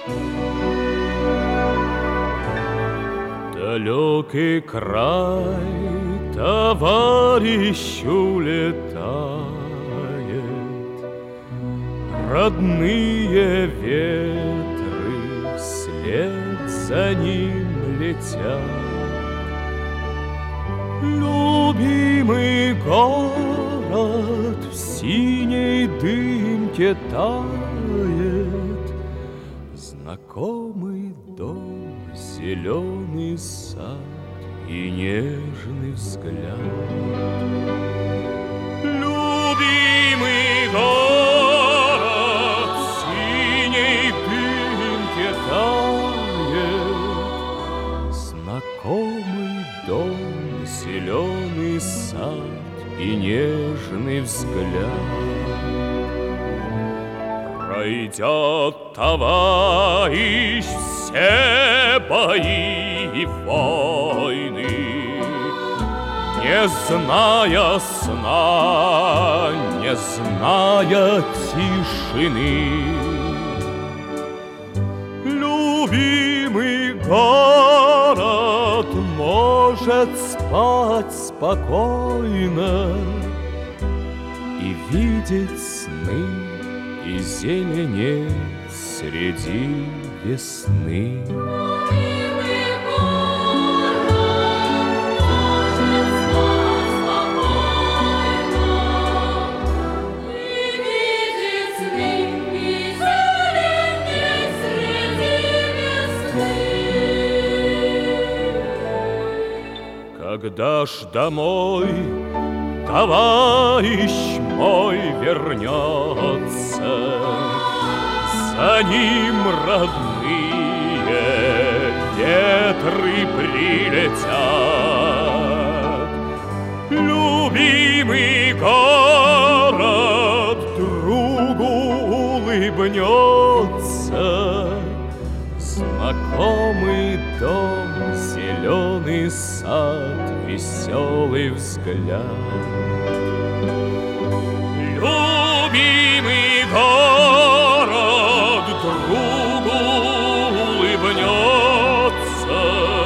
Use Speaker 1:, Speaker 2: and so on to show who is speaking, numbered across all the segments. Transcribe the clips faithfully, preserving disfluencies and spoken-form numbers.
Speaker 1: Далекий край товарищу летает, родные ветры вслед за ним летят. Любимый город в синей дымке тает, знакомый дом, зеленый сад и нежный взгляд. Любимый город в синей дымке тает, знакомый дом, зеленый сад и нежный взгляд. Пройдет товарищ все бои и войны, не зная сна, не зная тишины. Любимый город может спать спокойно и видеть сны и зеленеть среди весны.
Speaker 2: Любимый город может спать спокойно и видеть сны и зеленеть среди весны.
Speaker 1: Когда ж домой товарищ мой вернется, за ним родные ветры прилетят. Любимый город другу улыбнется, знакомый дом, зеленый сад, веселый взгляд. Любимый город другу улыбнется,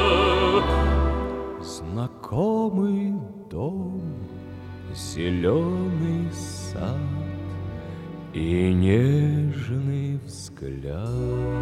Speaker 1: знакомый дом, зеленый сад и нежный взгляд.